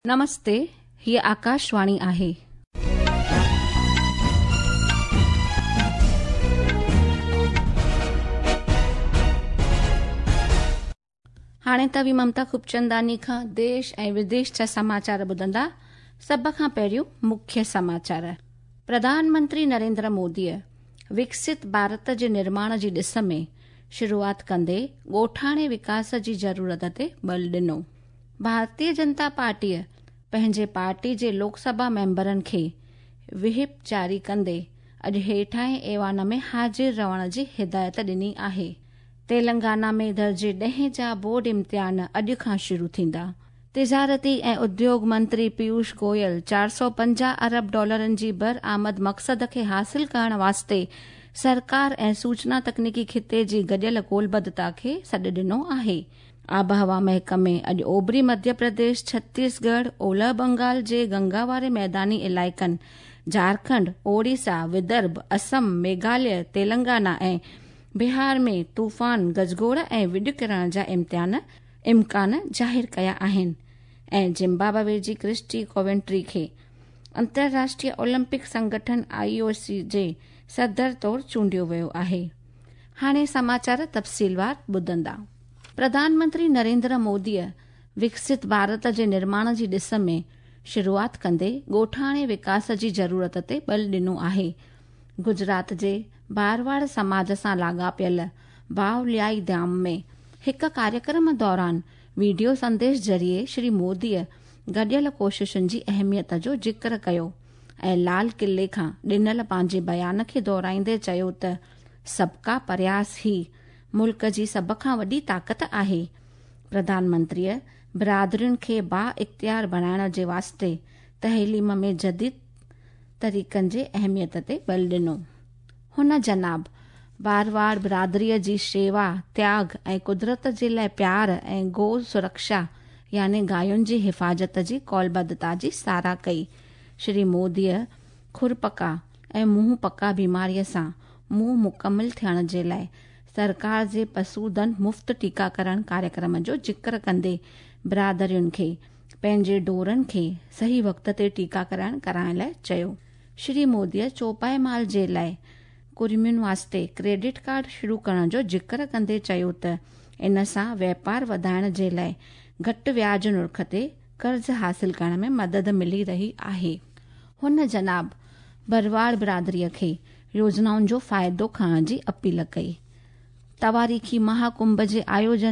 नमस्ते, हीअ आकाशवाणी आहे। हाणे तव्हां ममता खूबचंदानी खां देश ऐं विदेश जा समाचार ॿुधंदा। सभ खां पहिरियों मुख्य समाचार। प्रधानमंत्री नरेंद्र मोदीअ विकसित भारत जे निर्माण जी ॾिस में शुरूआत कंदे ॻोठाणे विकास जी ज़रूरत ते बल ॾिनो। भारतीय जनता पार्टीअ पंहिंजे पार्टी जे लोकसभा मेंबरनि खे विहिप जारी कंदे अॼु हेठाएं ऐवान में हाज़िर रहण जी हिदायत ॾिनी आहे। तेलंगाना में दर्जे 10 जा बोर्ड इम्तिहान अॼु खां शुरू थींदा। तिजारती ऐं उद्योग मंत्री पीयूष गोयल 450 अरब डॉलरनि जी बरआमद मक़सद खे हासिल करण वास्ते सरकार ऐं सूचना तकनीकी खिते जी गॾियल गोलबद्धता खे सॾु ॾिनो आहे। आबहवा महकमे अॼु ओभरी मध्य प्रदेश, छत्तीसगढ़, ओलह बंगाल जे गंगा वारे मैदानी इलाइक़नि, झारखंड, ओडिशा, विदर्भ, असम, मेघालय, तेलंगाना ऐं बिहार में तूफ़ान, गजगोड़ ऐं विॾु किरण जा इम्कान ज़ाहिर कया आहिनि ऐं जिम्बाब्वे जी क्रिस्टी कोवेंट्री खे अंतर्राष्ट्रीय ओलंपिक संगठन IOC जे सदर तौरु चूंडियो वियो आहे। हाणे समाचार तफ़सीलवार ॿुधंदा। प्रधानमंत्री नरेंद्र मोदीअ विकसित भारत जे निर्माण जी ॾिस में शुरूआत कंदे ॻोठाणे विकास जी ज़रूरत ते बल ॾिनो आहे। गुजरात जे बारवाड़ समाज सां लाॻापियल बावलियाई धाम में हिक कार्यक्रम दौरान वीडियो संदेश ज़रिए श्री मोदीअ गॾियल कोशिशुनि जी अहमियत जो ज़िक्र कयो ऐं लाल किले खां ॾिनल पंहिंजे बयान खे दोहराईंदे चयो त सबका प्रयास ही मुल्क जी सभ खां वॾी ताक़त आहे। प्रधानमंत्रीअ बिरादरियुनि खे बा इख्तियार बणाइण जे वास्ते तहलीम में जदीद तरीक़नि जे अहमियत ते बल ॾिनो। हुन जनाब बारवाड़ बिरादरीअ जी शेवा, त्याग ऐं कुदरत जे लाइ प्यार ऐं गौ सुरक्षा यानी गायुनि जी हिफ़ाज़त जी कौलबद्धता जी साराह कई। श्री मोदीअ खुरपका ऐं मुंहुं पका बीमारीअ सां मुंहुं मुकमिल थियण जे लाइ सरकार जे पसूदन मुफ़्त टीकाकरण कार्यक्रम जो ज़िक्र कंदे बिरादरियुनि खे पंहिंजे ढोरनि खे सही वक़्त ते टीकाकरण कराइण लाइ चयो। श्री मोदीअ चौपाई माल जे लाइ कुर्मियुनि वास्ते क्रेडिट कार्ड शुरू करण जो ज़िक्र कंदे चयो त इन सां वापार वधाइण जे लाइ घटि व्याज नुर्ख ते कर्ज़ हासिल करण में मदद मिली रही आहे। हुन जनाब भरवाड़ बिरादरीअ खे योजनाउनि जो फ़ाइदो खणण जी अपील कई। तवारीख़ी महाकुंभ जे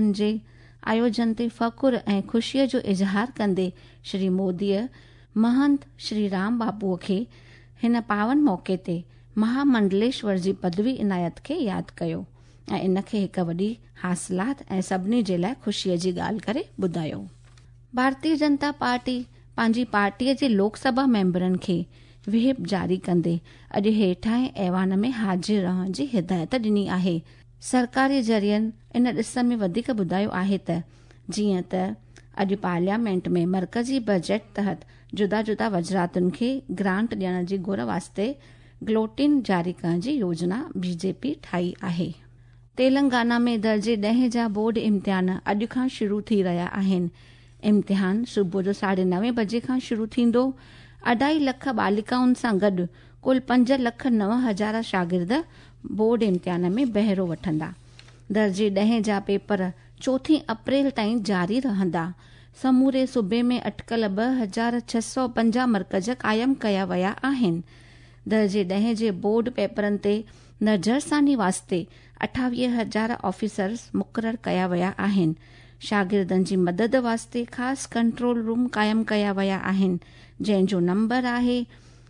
आयोजन ते फ़ख़ुर ऐं ख़ुशीअ जो इज़हार कंदे श्री मोदीअ महंत श्री राम बापूअ खे हिन पावन मौक़े ते महामंडलेश्वर जी पदवी इनायत खे यादि कयो ऐं इन खे हिक वॾी हासिलात ऐं सभिनी जे लाइ ख़ुशीअ जी ॻाल्हि करे ॿुधायो। भारतीय जनता पार्टी पंहिंजी पार्टीअ जे लोकसभा मेंबरनि खे विहिप जारी कंदे अॼु हेठाएं ऐवान में हाज़िर रहण जी हिदायत ॾिनी आहे। सरकारी ज़रियनि इन ॾिस में वधीक ॿुधायो आहे त जीअं त अॼु पार्लियामेंट में मरकज़ी बजट तहत जुदा जुदा वज़रातुनि खे ग्रांट ॾियण जी घुर वास्ते ग्लोटिन जारी करण जी योजना BJP ठाही आहे। तेलंगाना में दर्जे 10 जा बोर्ड इम्तिहान अॼु खां शुरू थी रहिया आहिनि। इम्तिहान सुबुह जो 9:30 बजे खां शुरू थींदो। 2.5 लख बालिकाउनि सां गॾु कुल 5,09,000 शागिर्द बोर्ड इम्तिहान में बहिरो वठंदा। दर्जे 10 जा पेपर 4 अप्रैल ताईं जारी रहंदा। समूरे सूबे में अटकल 2,650 मर्कज़ क़ाइमु कया विया आहिनि। दर्जे 10 जे बोर्ड पेपरनि ते नज़रसानी वास्ते 28,000 ऑफिसर्स मुक़रर कया विया आहिनि। शागिर्दनि जी मदद वास्ते ख़ासि कंट्रोल रूम क़ाइमु कया विया आहिनि जंहिंजो नंबर आहे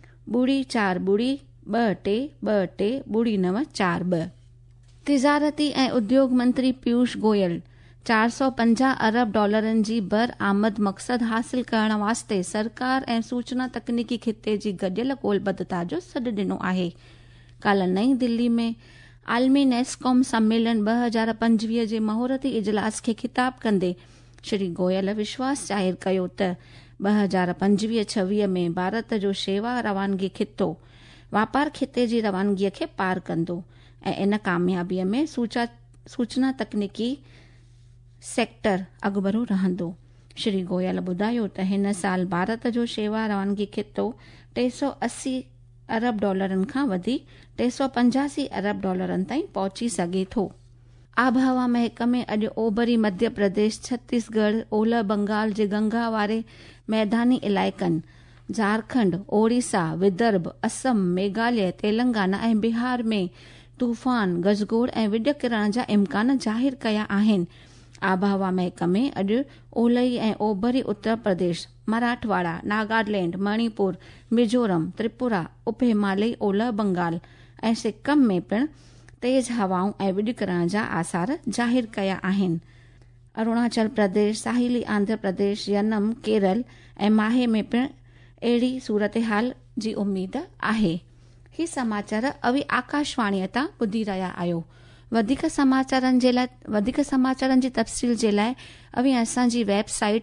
04042323042। तिजारती ऐं उद्योग मंत्री पीयूष गोयल 450 अरब डॉलरनि जी बरआमद मक़सद हासिल करण वास्ते सरकार ऐं सूचना तकनीकी खिते जी गॾियल गोलबद्धता जो सॾु ॾिनो आहे। कल्ह नईं दिल्ली में आलमी नेस्कॉम सम्मेलन 2025 जे महूरती इजलास खे ख़िताब कंदे श्री गोयल विश्वास ज़ाहिर कयो त 2025-26 में भारत जो शेवा रवानगी खितो वापार खिते जी रवानगीअ खे पार कंदो ऐं इन कामयाबीअ में सूचना तकनीकी सेक्टर अॻभरो रहंदो। श्री गोयल ॿुधायो त हिन साल भारत जो शेवा रवानगी खितो $380 अरब खां वधी $385 अरब ताईं पहुची सघे थो। आबहवा महकमे अॼु ओभरी मध्य प्रदेश, छत्तीसगढ़, ओलह बंगाल जे गंगा वारे मैदानी इलाइक़नि, झारखंड, ओडिशा, विदर्भ, असम, मेघालय, तेलंगाना ऐं बिहार में तूफ़ान, गजगोड़ ऐं विॾ किरण जा इम्कान ज़ाहिर कया आहिनि। आबहवा महकमे अॼु ओलही ऐं ओभरी उत्तर प्रदेश, मराठवाड़ा, नागालैंड, मणिपुर, मिजोरम, त्रिपुरा, उप हिमालयी ओलह बंगाल ऐं सिक्किम में पिणु तेज़ हवाऊं ऐं विॾ किरण जा आसार ज़ाहिर कया आहिनि। अरुणाचल प्रदेश, साहिली आंध्र प्रदेश, यनम, केरल ऐं माहे में पिणु अहिड़ी सूरत-हाल जी उम्मीद आहे। ही समाचार अवी आकाशवाणीअ तां ॿुधी रहिया आहियो। वधीक समाचारनि जी तफ़सील जे लाइ अवी असांजी वेबसाइट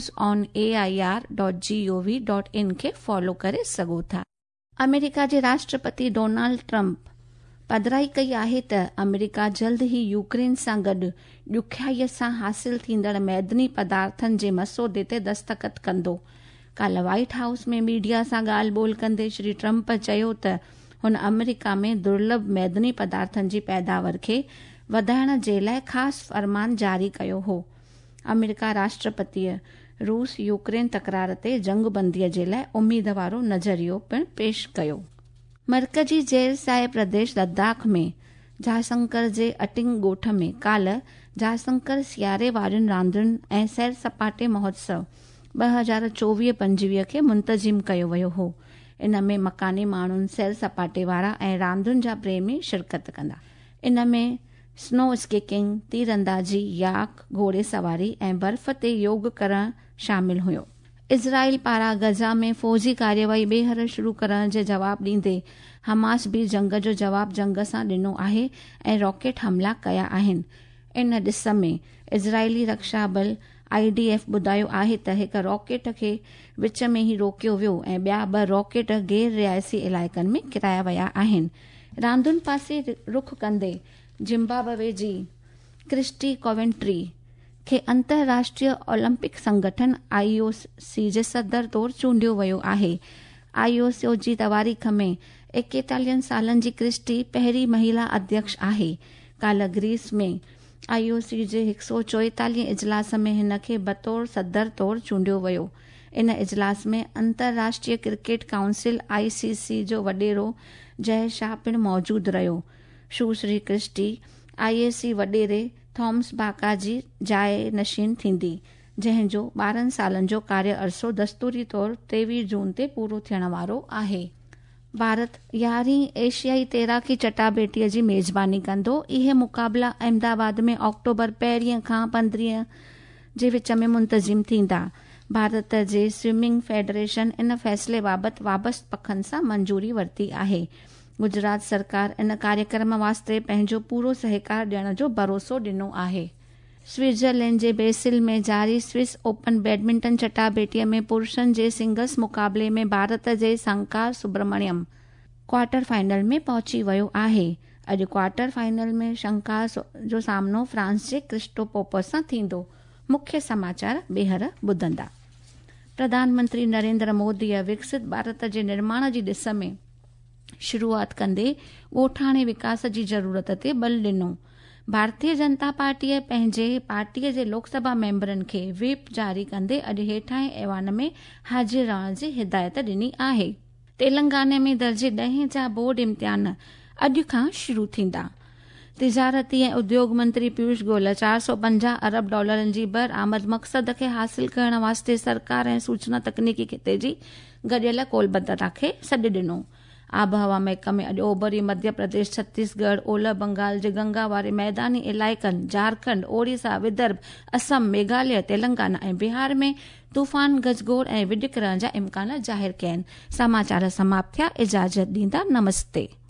newsonair.gov.in खे फॉलो करे सघो था। अमेरिका जे राष्ट्रपति डोनाल्ड ट्रंप पधिराई कई आहे त अमेरिका जल्द ई यूक्रेन सां गॾु ॾुखियाईअ सां हासिल थींदड़ मैदनी पदार्थनि जे मसौदे ते दस्तख़त कंदो। कल्ह व्हाइट हाउस में मीडिया सां ॻाल्हि ॿोल कंदे श्री ट्रंप चयो त हुन अमेरिका में दुर्लभ मैदनी पदार्थनि जी पैदावार खे वधाइण जे लाइ ख़ासि फरमान जारी कयो हो। अमेरिका राष्ट्रपतिअ रूस यूक्रेन तकरार ते जंगबंदीअ जे लाइ उमीद वारो नज़रियो पिणु पेश कयो। मरकज़ी ज़ेरसाए प्रदेश लद्दाख में जयशंकर जे अटिंग ॻोठ में काल्ह जयशंकर सियारे वारियुनि रांदियुनि ऐं सैर सपाटे महोत्सव 2024-25 खे मुंतज़िम कयो वियो हो। इन में मकानी माण्हुनि, सैर सपाटे वारा ऐं रांदियुनि जा प्रेमी शिरकत कंदा। इन में स्नो स्कीइंग, तीरंदाजी, याक, घोड़े सवारी ऐं बर्फ़ ते योग करणु शामिल हुयो। इज़राइल पारां गज़ा में फ़ौजी कार्यवाही ॿीहर शुरू करण जे जवाब ॾींदे हमास बि जंग जो जवाब जंग सां ॾिनो आहे ऐं रॉकेट हमला कया आहिनि। इन ॾिस में इज़राइली रक्षा बल IDF ॿुधायो आहे त हिक रॉकेट खे विच में ई रोकियो वियो ऐं ॿिया 2 रॉकेट गैर रिहायशी इलाइक़नि में किराया विया आहिनि। रांदुनि पासे रुख कंदे जिम्बाब्वे जी क्रिस्टी कोवेंट्री खे अंतर्राष्ट्रीय ओलंपिक संगठन IOC जे सदर तौरु चूंडियो वियो आहे। IOC जी तवारीख़ में 41 सालनि जी क्रिस्टी पहिरीं महिला अध्यक्ष आहे। काल्ह ग्रीस में IOC जे 144 इजलास में हिन खे बतौर सदर तौरु चूंडियो वियो। इन इजलास में अंतर्राष्ट्रीय क्रिकेट काउंसिल ICC जो वॾेरो जय शाह पिणु मौजूदु रहियो। सुश्री क्रिस्टी IAC वॾेरे थॉमस बाका जी जाइ नशीन थींदी, जंहिं जो 12 सालनि जो कार्य अरसो दस्तूरी तौरु 23 जून ते पूरो थियण वारो आहे। भारत 11हीं एशियाई तैराकी चटाभेटीअ जी मेज़बानी कंदो। इहे मुक़ाबला अहमदाबाद में अक्टूबर 1 खां 15 जे विच में मुंतज़िम थींदा। भारत जे स्विमिंग फेडरेशन इन फ़ैसिले बाबति वाबस्तु पखनि सां मंजूरी वरिती आहे। गुजरात सरकार इन कार्यक्रम वास्ते पंहिंजो पूरो सहकार ॾियण जो भरोसो ॾिनो आहे। स्विट्जरलैंड जे बेसिल में जारी स्विस ओपन बैडमिंटन चटाभेटीअ में पुरुषनि जे सिंगल्स मुक़ाबले में भारत जे शंकर सुब्रमण्यम क्वार्टर फाइनल में पहुची वियो आहे। अॼु क्वार्टर फाइनल में शंकर जो सामनो फ्रांस जे क्रिस्टोपोपस सां थींदो। मुख्य समाचार ॿीहर ॿुधंदा। प्रधानमंत्री नरेंद्र मोदीअ विकसित भारत जे निर्माण जी ॾिस में शुरूआत कंदे ॻोठाणे विकास जी ज़रूरत ते बल ॾिनो। भारतीय जनता पार्टीअ पंहिंजे पार्टीअ जे लोकसभा मेंबरनि खे व्हिप जारी कंदे अॼु हेठाहीं ऐवान में हाज़िर रहण जी हिदायत ॾिनी आहे। तेलंगाना में दर्जे 10 जा बोर्ड इम्तिहान अॼु खां शुरू थींदा। तिजारती ऐं उद्योग मंत्री पीयूष गोयल $450 अरब जी बरामद मक़सद खे हासिल करण वास्ते सरकार ऐं सूचना तकनीकी खिते जी गॾियल कोलबद्रता खे सॾु ॾिनो। आबहवा महकमे अॼु ओभरी मध्य प्रदेश, छत्तीसगढ़, ओलह बंगाल जे गंगा वारे मैदानी इलाइक़नि, झारखंड, ओडिशा, विदर्भ, असम, मेघालय, तेलंगाना ऐं बिहार में तूफ़ान, गजगोड़ ऐं विॾ किरण जा इम्कान ज़ाहिर कया आहिनि। समाचार समाप्त थिया। इजाज़त ॾींदा। नमस्ते।